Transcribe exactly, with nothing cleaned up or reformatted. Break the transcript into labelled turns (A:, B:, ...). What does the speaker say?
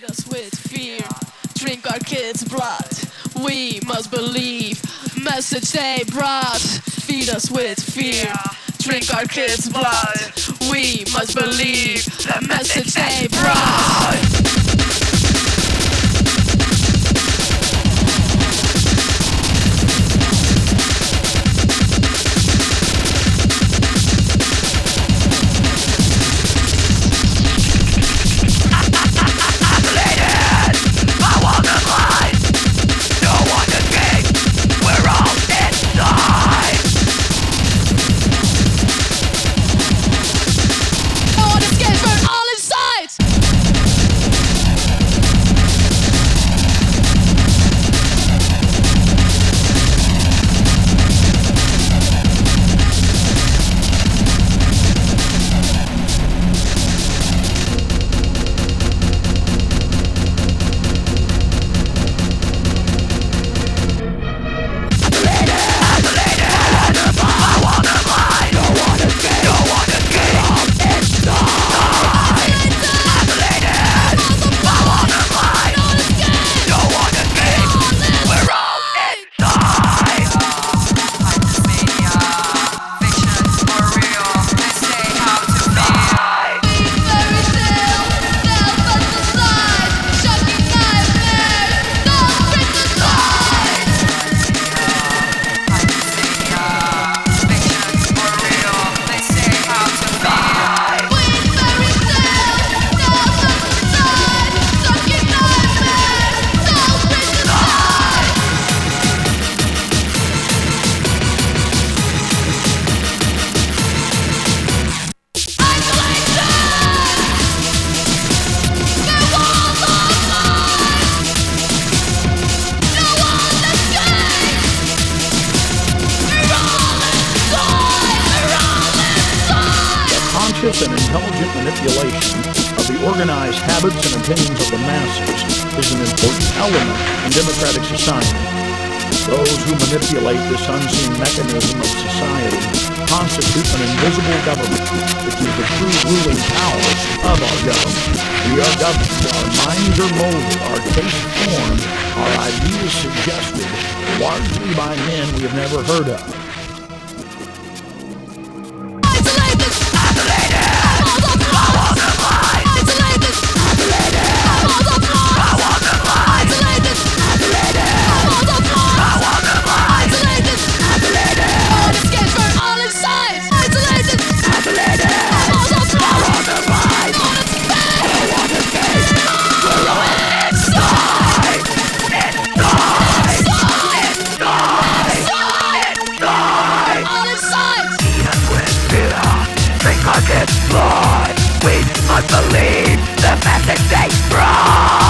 A: Feed us with fear, drink our kids' blood. We must believe message they brought. Feed us with fear, drink our kids' blood. We must believe the message they brought.
B: And intelligent manipulation of the organized habits and opinions of the masses is an important element in democratic society. Those who manipulate this unseen mechanism of society constitute an invisible government, which is the true ruling power of our government. We are governed, our minds are molded, our tastes formed, our ideas suggested, largely by men we have never heard of.
C: I believe the message they brought.